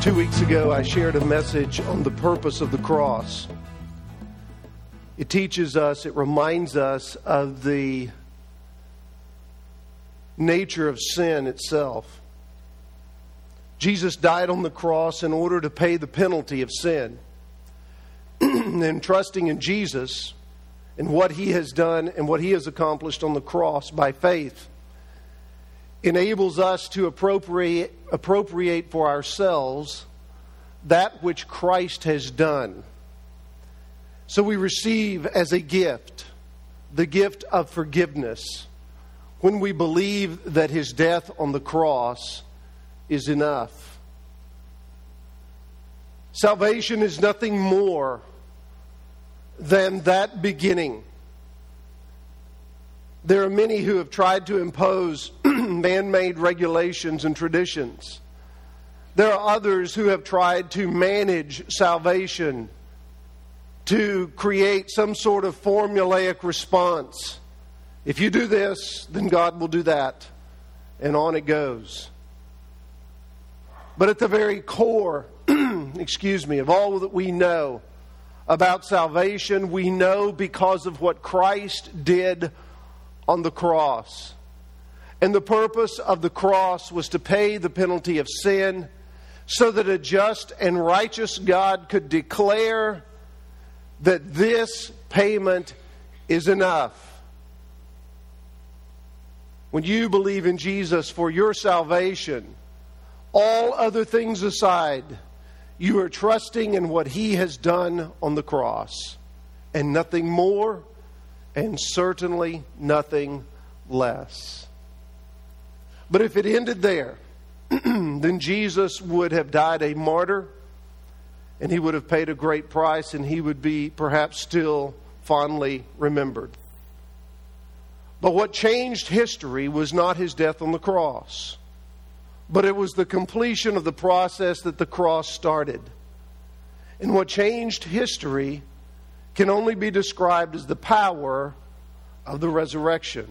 2 weeks ago, I shared a message on the purpose of the cross. It teaches us, it reminds us of the nature of sin itself. Jesus died on the cross in order to pay the penalty of sin. And trusting in Jesus and what He has done and what He has accomplished on the cross by faith enables us to appropriate for ourselves that which Christ has done. So we receive as a gift the gift of forgiveness when we believe that His death on the cross is enough. Salvation is nothing more than that beginning. There are many who have tried to impose man-made regulations and traditions. There are others who have tried to manage salvation, to create some sort of formulaic response. If you do this, then God will do that. And on it goes. But at the very core, of all that we know about salvation, we know because of what Christ did on the cross. And the purpose of the cross was to pay the penalty of sin so that a just and righteous God could declare that this payment is enough. When you believe in Jesus for your salvation, all other things aside, you are trusting in what He has done on the cross, and nothing more, and certainly nothing less. But if it ended there, then Jesus would have died a martyr, and He would have paid a great price, and He would be perhaps still fondly remembered. But what changed history was not His death on the cross, but it was the completion of the process that the cross started. And what changed history can only be described as the power of the resurrection.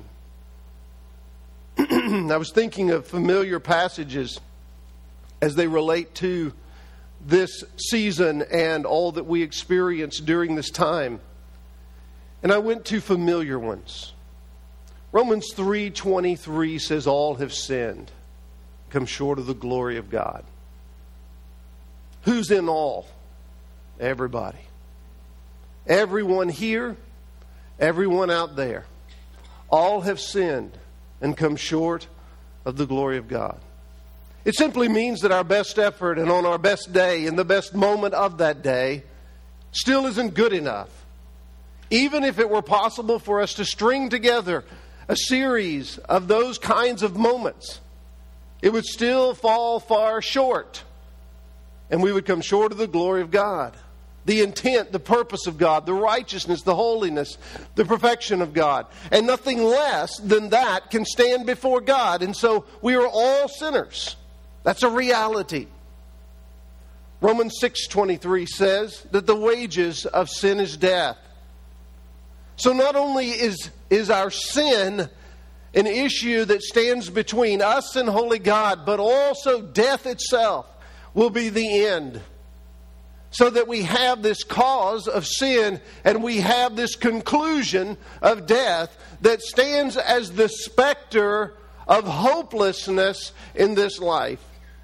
I was thinking of familiar passages as they relate to this season and all that we experience during this time. And I went to familiar ones. Romans 3:23 says, all have sinned, come short of the glory of God. Who's in all? Everybody. Everyone here, everyone out there. All have sinned and come short of the glory of God. It simply means that our best effort and on our best day, in the best moment of that day, still isn't good enough. Even if it were possible for us to string together a series of those kinds of moments, it would still fall far short. And we would come short of the glory of God. The intent, the purpose of God, the righteousness, the holiness, the perfection of God. And nothing less than that can stand before God. And so we are all sinners. That's a reality. Romans 6:23 says that the wages of sin is death. So not only is our sin an issue that stands between us and holy God, but also death itself will be the end. So that we have this cause of sin and we have this conclusion of death that stands as the specter of hopelessness in this life.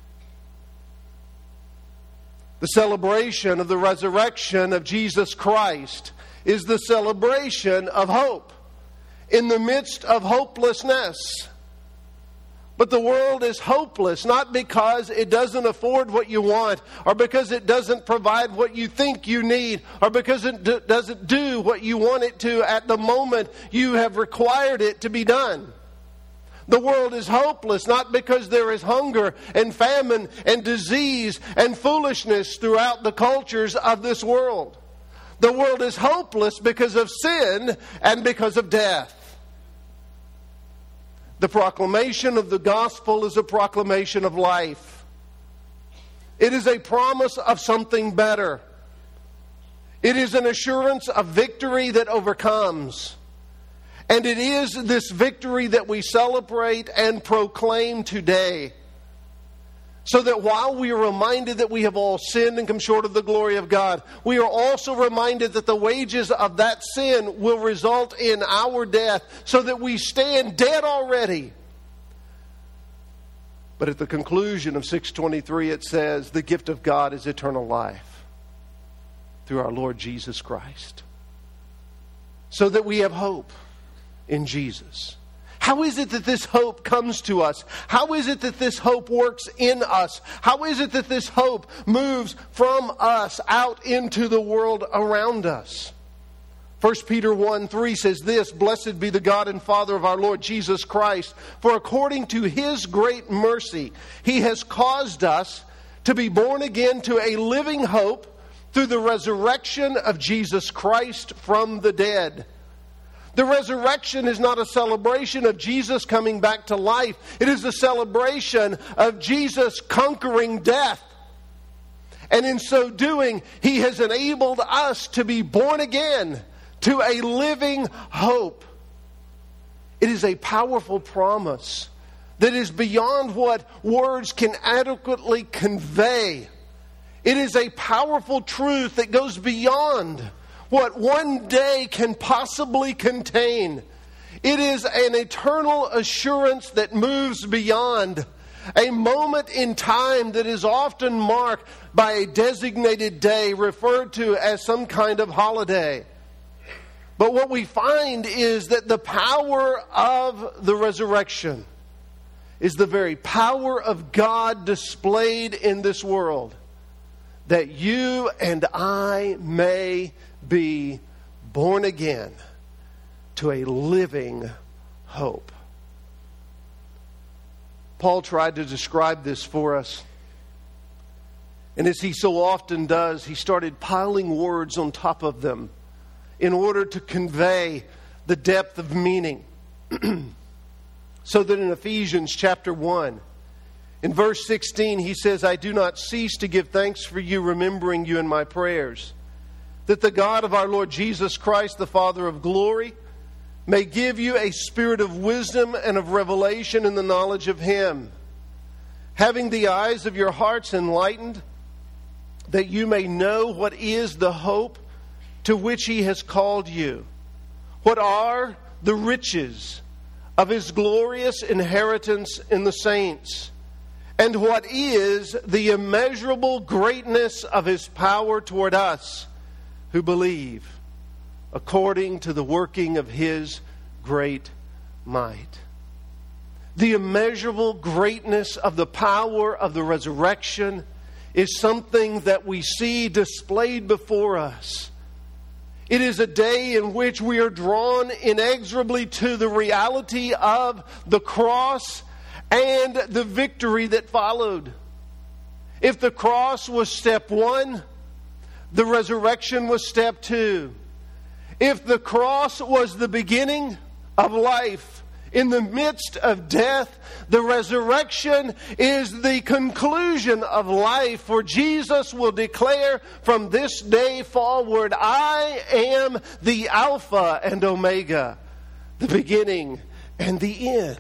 The celebration of the resurrection of Jesus Christ is the celebration of hope in the midst of hopelessness. But the world is hopeless, not because it doesn't afford what you want, or because it doesn't provide what you think you need, or because it doesn't do what you want it to at the moment you have required it to be done. The world is hopeless, not because there is hunger and famine and disease and foolishness throughout the cultures of this world. The world is hopeless because of sin and because of death. The proclamation of the gospel is a proclamation of life. It is a promise of something better. It is an assurance of victory that overcomes. And it is this victory that we celebrate and proclaim today. So that while we are reminded that we have all sinned and come short of the glory of God, we are also reminded that the wages of that sin will result in our death, so that we stand dead already. But at the conclusion of 6:23 it says, the gift of God is eternal life through our Lord Jesus Christ. So that we have hope in Jesus. How is it that this hope comes to us? How is it that this hope works in us? How is it that this hope moves from us out into the world around us? 1 Peter 1:3 says this, blessed be the God and Father of our Lord Jesus Christ, for according to His great mercy, He has caused us to be born again to a living hope through the resurrection of Jesus Christ from the dead. The resurrection is not a celebration of Jesus coming back to life. It is a celebration of Jesus conquering death. And in so doing, He has enabled us to be born again to a living hope. It is a powerful promise that is beyond what words can adequately convey. It is a powerful truth that goes beyond what one day can possibly contain. It is an eternal assurance that moves beyond a moment in time that is often marked by a designated day referred to as some kind of holiday. But what we find is that the power of the resurrection is the very power of God displayed in this world, that you and I may be born again to a living hope. Paul tried to describe this for us. And as he so often does, he started piling words on top of them in order to convey the depth of meaning. So that in Ephesians chapter 1, in verse 16, he says, I do not cease to give thanks for you, remembering you in my prayers, that the God of our Lord Jesus Christ, the Father of glory, may give you a spirit of wisdom and of revelation in the knowledge of Him, having the eyes of your hearts enlightened, that you may know what is the hope to which He has called you, what are the riches of His glorious inheritance in the saints, and what is the immeasurable greatness of His power toward us who believe, according to the working of His great might. The immeasurable greatness of the power of the resurrection is something that we see displayed before us. It is a day in which we are drawn inexorably to the reality of the cross and the victory that followed. If the cross was step one, the resurrection was step two. If the cross was the beginning of life in the midst of death, the resurrection is the conclusion of life. For Jesus will declare from this day forward, I am the Alpha and Omega, the beginning and the end.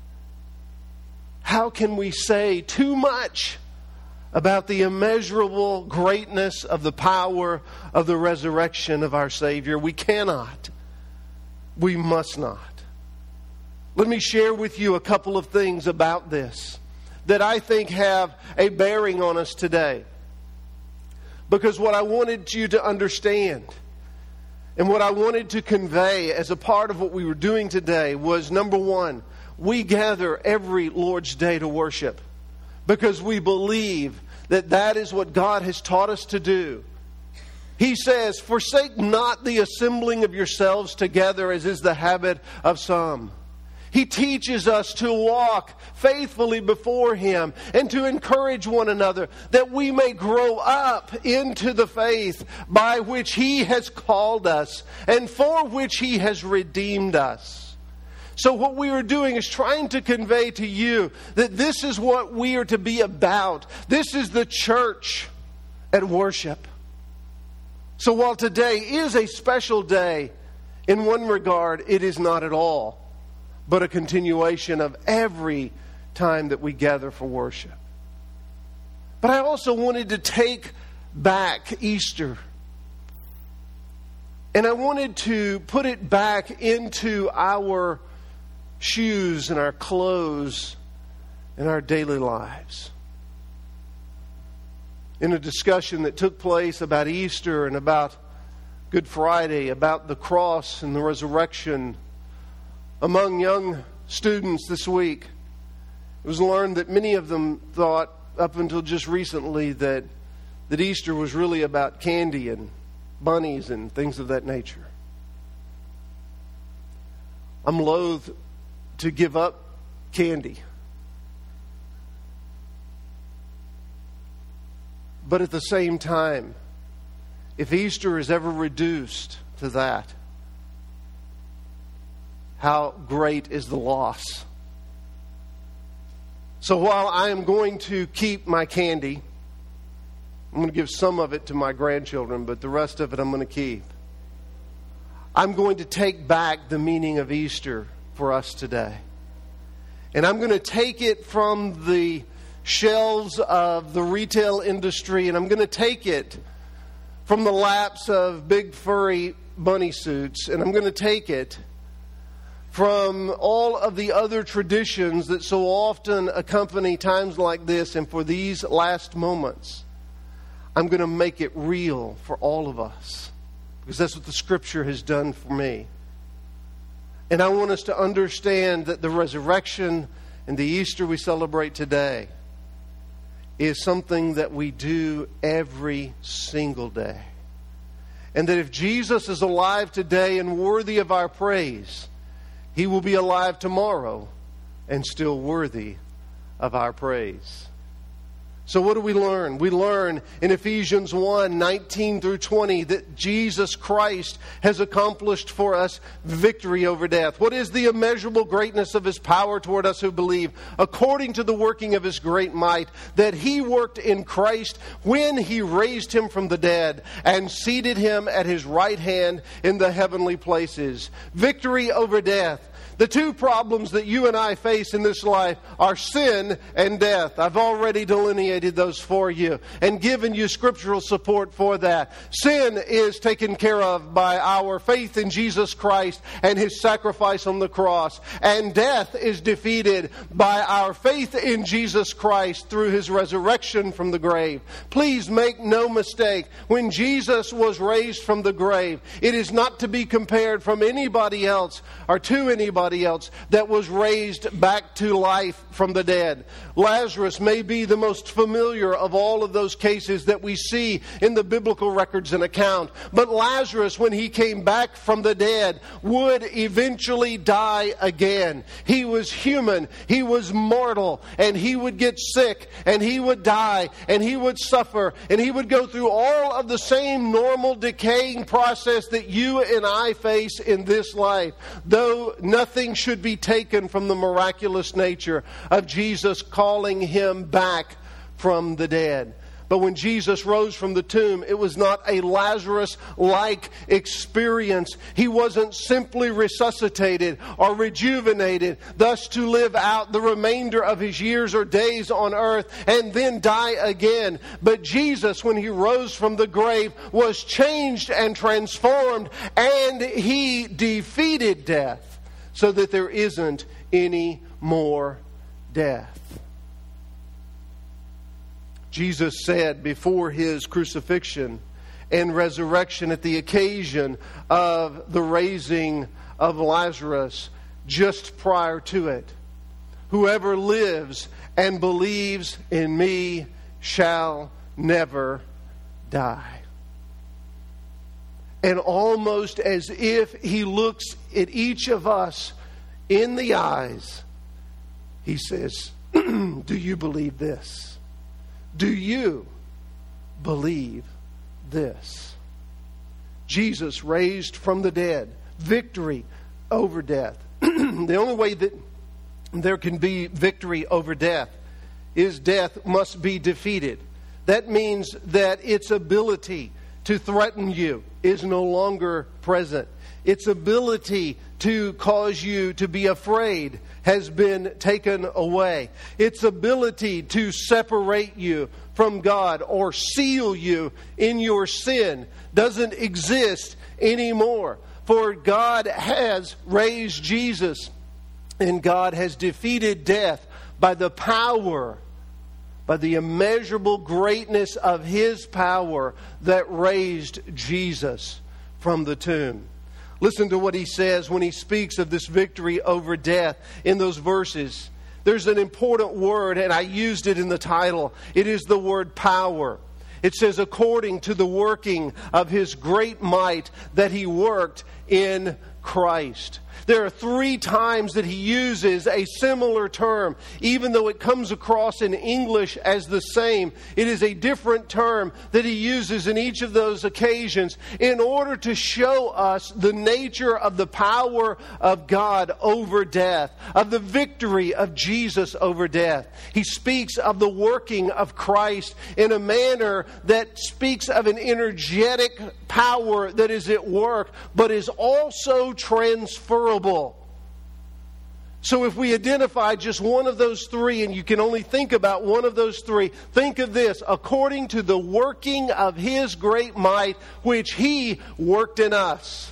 How can we say too much about the immeasurable greatness of the power of the resurrection of our Savior? We cannot. We must not. Let me share with you a couple of things about this that I think have a bearing on us today. Because what I wanted you to understand and what I wanted to convey as a part of what we were doing today was, number one, we gather every Lord's Day to worship because we believe that that is what God has taught us to do. He says, forsake not the assembling of yourselves together, as is the habit of some. He teaches us to walk faithfully before Him and to encourage one another that we may grow up into the faith by which He has called us and for which He has redeemed us. So what we are doing is trying to convey to you that this is what we are to be about. This is the church at worship. So while today is a special day, in one regard, it is not at all, but a continuation of every time that we gather for worship. But I also wanted to take back Easter. And I wanted to put it back into our shoes and our clothes and our daily lives. In a discussion that took place about Easter and about Good Friday, about the cross and the resurrection among young students this week, it was learned that many of them thought, up until just recently, that Easter was really about candy and bunnies and things of that nature. I'm loath to give up candy. But at the same time, if Easter is ever reduced to that, how great is the loss? So while I am going to keep my candy, I'm going to give some of it to my grandchildren, but the rest of it I'm going to keep. I'm going to take back the meaning of Easter for us today. And I'm going to take it from the shelves of the retail industry, and I'm going to take it from the laps of big furry bunny suits, and I'm going to take it from all of the other traditions that so often accompany times like this, and for these last moments, I'm going to make it real for all of us, because that's what the Scripture has done for me. And I want us to understand that the resurrection and the Easter we celebrate today is something that we do every single day. And that if Jesus is alive today and worthy of our praise, He will be alive tomorrow and still worthy of our praise. So what do we learn? We learn in Ephesians 1:19 through 20 that Jesus Christ has accomplished for us victory over death. What is the immeasurable greatness of His power toward us who believe, according to the working of His great might, that He worked in Christ when He raised Him from the dead and seated Him at His right hand in the heavenly places. Victory over death. The two problems that you and I face in this life are sin and death. I've already delineated those for you and given you scriptural support for that. Sin is taken care of by our faith in Jesus Christ and His sacrifice on the cross. And death is defeated by our faith in Jesus Christ through His resurrection from the grave. Please make no mistake. When Jesus was raised from the grave, it is not to be compared from anybody else or to anybody else that was raised back to life from the dead. Lazarus may be the most familiar of all of those cases that we see in the biblical records and account. But Lazarus, when he came back from the dead, would eventually die again. He was human, he was mortal, and he would get sick, and he would die, and he would suffer, and he would go through all of the same normal decaying process that you and I face in this life. Though nothing should be taken from the miraculous nature of Jesus calling him back from the dead. But when Jesus rose from the tomb, it was not a Lazarus-like experience. He wasn't simply resuscitated or rejuvenated, thus to live out the remainder of His years or days on earth and then die again. But Jesus, when He rose from the grave, was changed and transformed, and He defeated death so that there isn't any more death. Jesus said before His crucifixion and resurrection at the occasion of the raising of Lazarus, just prior to it, "Whoever lives and believes in me shall never die." And almost as if He looks at each of us in the eyes, He says, "Do you believe this? Do you believe this?" Jesus raised from the dead, victory over death. The only way that there can be victory over death is death must be defeated. That means that its ability to threaten you is no longer present. its ability to cause you to be afraid has been taken away. Its ability to separate you from God or seal you in your sin doesn't exist anymore. For God has raised Jesus, and God has defeated death by the power, by the immeasurable greatness of His power that raised Jesus from the tomb. Listen to what He says when He speaks of this victory over death in those verses. There's an important word, and I used it in the title. It is the word power. It says, according to the working of His great might that He worked in Christ. There are 3 times that He uses a similar term. Even though it comes across in English as the same, it is a different term that He uses in each of those occasions in order to show us the nature of the power of God over death, of the victory of Jesus over death. He speaks of the working of Christ in a manner that speaks of an energetic power that is at work, but is also transferable. So if we identify just one of those 3, and you can only think about one of those 3, think of this: according to the working of His great might, which He worked in us.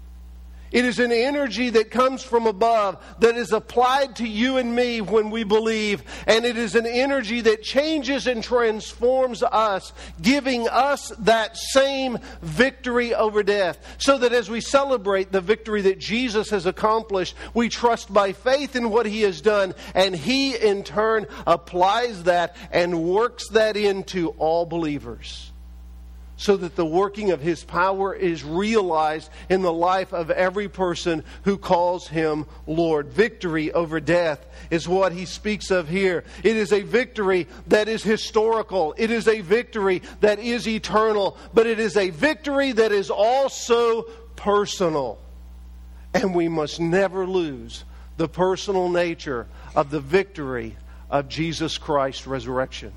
It is an energy that comes from above that is applied to you and me when we believe. And it is an energy that changes and transforms us, giving us that same victory over death. So that as we celebrate the victory that Jesus has accomplished, we trust by faith in what He has done. And He in turn applies that and works that into all believers, so that the working of His power is realized in the life of every person who calls Him Lord. Victory over death is what He speaks of here. It is a victory that is historical. It is a victory that is eternal. But it is a victory that is also personal. And we must never lose the personal nature of the victory of Jesus Christ's resurrection.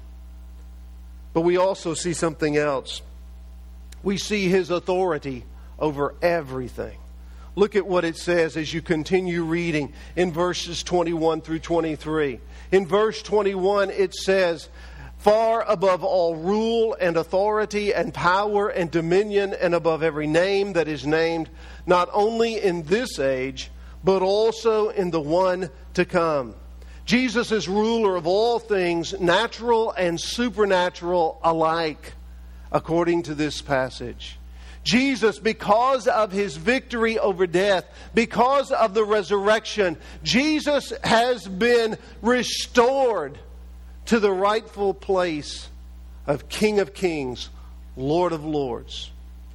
But we also see something else. We see His authority over everything. Look at what it says as you continue reading in verses 21 through 23. In verse 21 it says, far above all rule and authority and power and dominion, and above every name that is named, not only in this age, but also in the one to come. Jesus is ruler of all things, natural and supernatural alike, according to this passage. Jesus, because of His victory over death, because of the resurrection, Jesus has been restored to the rightful place of King of Kings, Lord of Lords.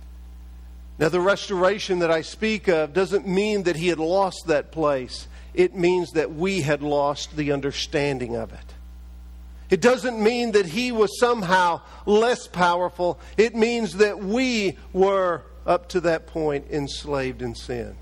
Now, the restoration that I speak of doesn't mean that He had lost that place. It means that we had lost the understanding of it. It doesn't mean that He was somehow less powerful. It means that we were, up to that point, enslaved in sin.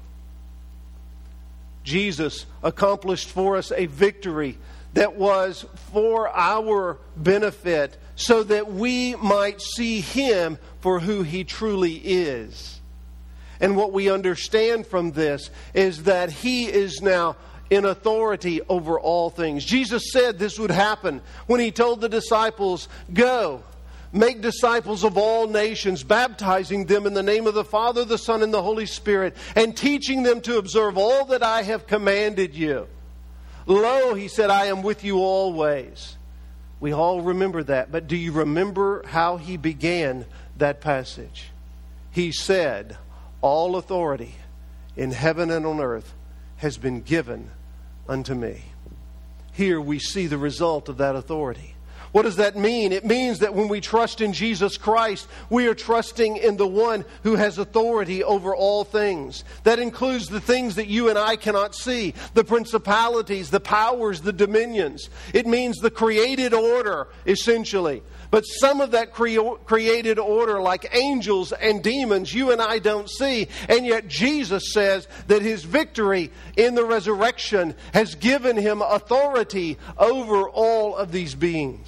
Jesus accomplished for us a victory that was for our benefit, so that we might see Him for who He truly is. And what we understand from this is that He is now in authority over all things. Jesus said this would happen when He told the disciples, go, make disciples of all nations, baptizing them in the name of the Father, the Son, and the Holy Spirit, and teaching them to observe all that I have commanded you. Lo, He said, I am with you always. We all remember that. But do you remember how He began that passage? He said, all authority in heaven and on earth has been given unto me. Here we see the result of that authority. What does that mean? It means that when we trust in Jesus Christ, we are trusting in the one who has authority over all things. That includes the things that you and I cannot see, the principalities, the powers, the dominions. It means the created order, essentially. But some of that created order, like angels and demons, you and I don't see. And yet Jesus says that His victory in the resurrection has given Him authority over all of these beings.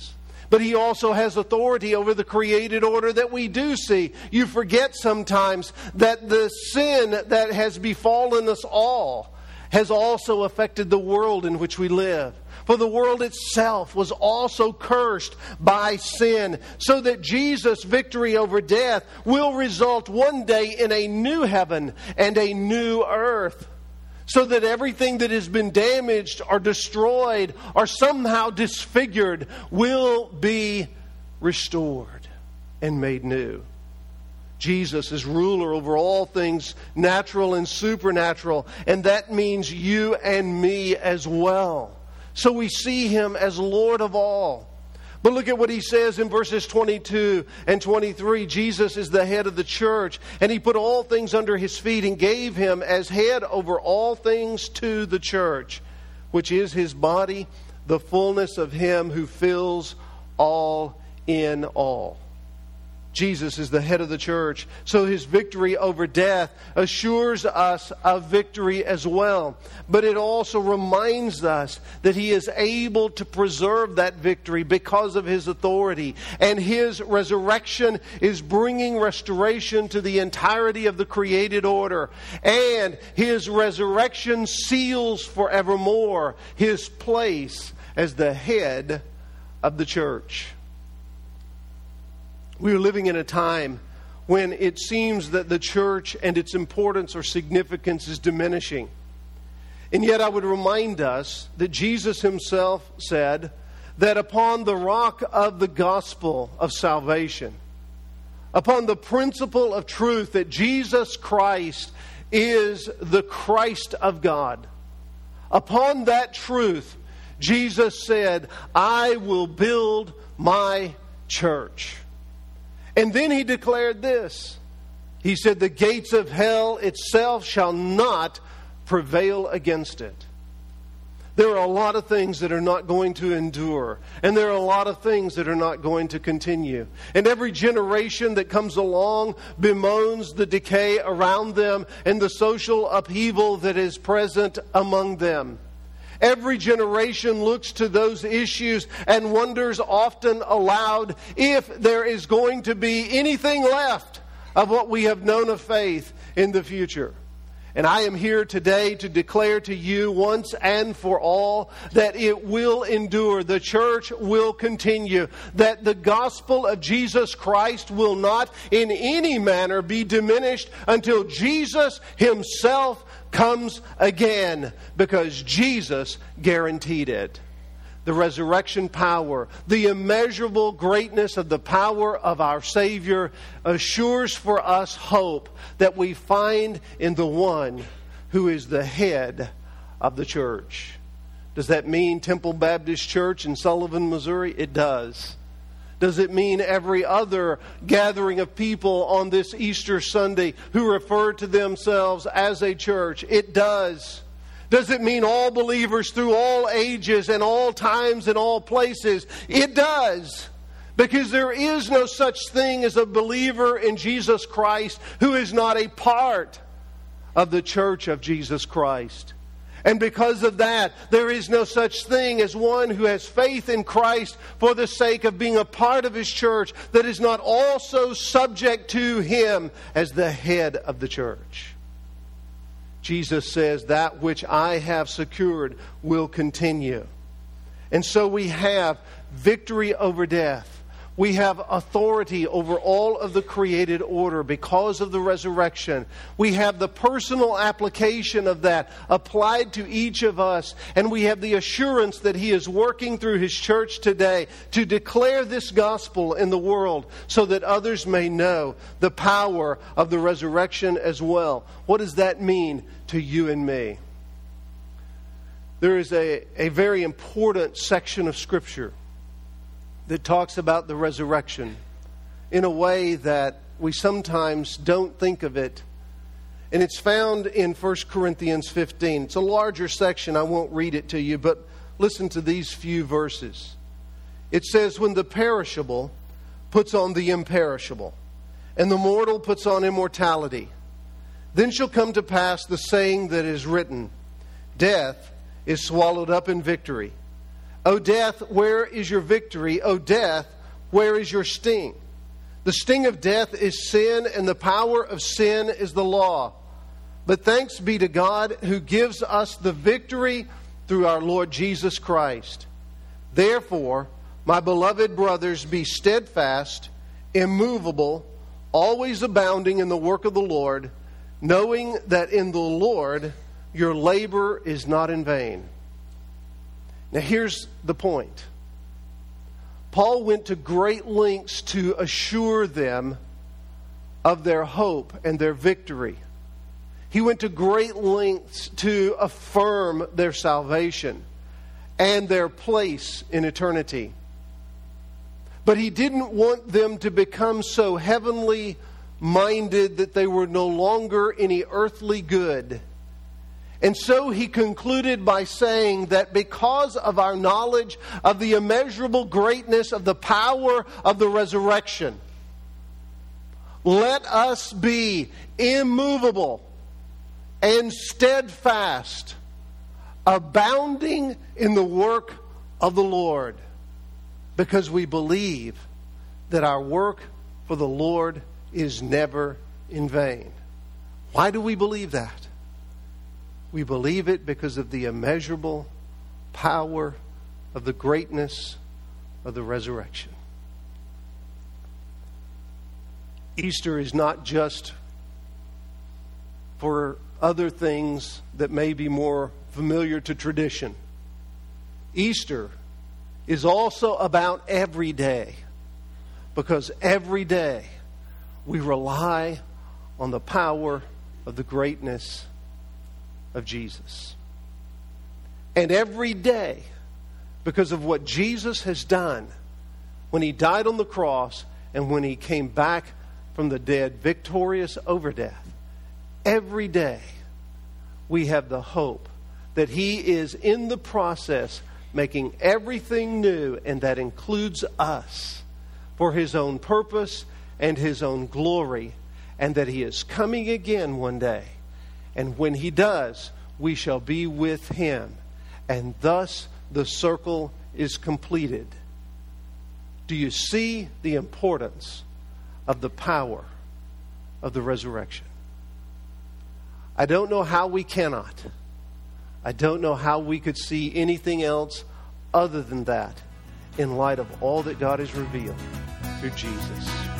But He also has authority over the created order that we do see. You forget sometimes that the sin that has befallen us all has also affected the world in which we live. For the world itself was also cursed by sin, so that Jesus' victory over death will result one day in a new heaven and a new earth. So that everything that has been damaged or destroyed or somehow disfigured will be restored and made new. Jesus is ruler over all things natural and supernatural, and that means you and me as well. So we see Him as Lord of all. But look at what He says in verses 22 and 23. Jesus is the head of the church, and He put all things under His feet and gave Him as head over all things to the church, which is His body, the fullness of Him who fills all in all. Jesus is the head of the church, so His victory over death assures us of victory as well. But it also reminds us that He is able to preserve that victory because of His authority. And His resurrection is bringing restoration to the entirety of the created order. And His resurrection seals forevermore His place as the head of the church. We are living in a time when it seems that the church and its importance or significance is diminishing. And yet I would remind us that Jesus Himself said that upon the rock of the gospel of salvation, upon the principle of truth that Jesus Christ is the Christ of God, upon that truth, Jesus said, I will build my church. And then He declared this. He said, the gates of hell itself shall not prevail against it. There are a lot of things that are not going to endure. And there are a lot of things that are not going to continue. And every generation that comes along bemoans the decay around them and the social upheaval that is present among them. Every generation looks to those issues and wonders often aloud if there is going to be anything left of what we have known of faith in the future. And I am here today to declare to you once and for all that it will endure. The church will continue. That the gospel of Jesus Christ will not in any manner be diminished until Jesus Himself comes again, because Jesus guaranteed it. The resurrection power, the immeasurable greatness of the power of our Savior assures for us hope that we find in the one who is the head of the church. Does that mean Temple Baptist Church in Sullivan, Missouri? It does. Does it mean every other gathering of people on this Easter Sunday who refer to themselves as a church? It does. Does it mean all believers through all ages and all times and all places? It does. Because there is no such thing as a believer in Jesus Christ who is not a part of the church of Jesus Christ. And because of that, there is no such thing as one who has faith in Christ for the sake of being a part of His church that is not also subject to Him as the head of the church. Jesus says, that which I have secured will continue. And so we have victory over death. We have authority over all of the created order because of the resurrection. We have the personal application of that applied to each of us. And we have the assurance that He is working through His church today to declare this gospel in the world so that others may know the power of the resurrection as well. What does that mean to you and me? There is a very important section of Scripture that talks about the resurrection in a way that we sometimes don't think of it. And it's found in 1 Corinthians 15. It's a larger section. I won't read it to you, but listen to these few verses. It says, when the perishable puts on the imperishable, and the mortal puts on immortality, then shall come to pass the saying that is written, death is swallowed up in victory. O death, where is your victory? O death, where is your sting? The sting of death is sin, and the power of sin is the law. But thanks be to God who gives us the victory through our Lord Jesus Christ. Therefore, my beloved brothers, be steadfast, immovable, always abounding in the work of the Lord, knowing that in the Lord your labor is not in vain. Now here's the point. Paul went to great lengths to assure them of their hope and their victory. He went to great lengths to affirm their salvation and their place in eternity. But he didn't want them to become so heavenly minded that they were no longer any earthly good. And so he concluded by saying that because of our knowledge of the immeasurable greatness of the power of the resurrection, let us be immovable and steadfast, abounding in the work of the Lord, because we believe that our work for the Lord is never in vain. Why do we believe that? We believe it because of the immeasurable power of the greatness of the resurrection. Easter is not just for other things that may be more familiar to tradition. Easter is also about every day, because every day we rely on the power of the greatness of Jesus. And every day, because of what Jesus has done when He died on the cross and when He came back from the dead, victorious over death, every day we have the hope that He is in the process making everything new, and that includes us, for His own purpose and His own glory, and that He is coming again one day. And when He does, we shall be with Him. And thus the circle is completed. Do you see the importance of the power of the resurrection? I don't know how we cannot. I don't know how we could see anything else other than that in light of all that God has revealed through Jesus.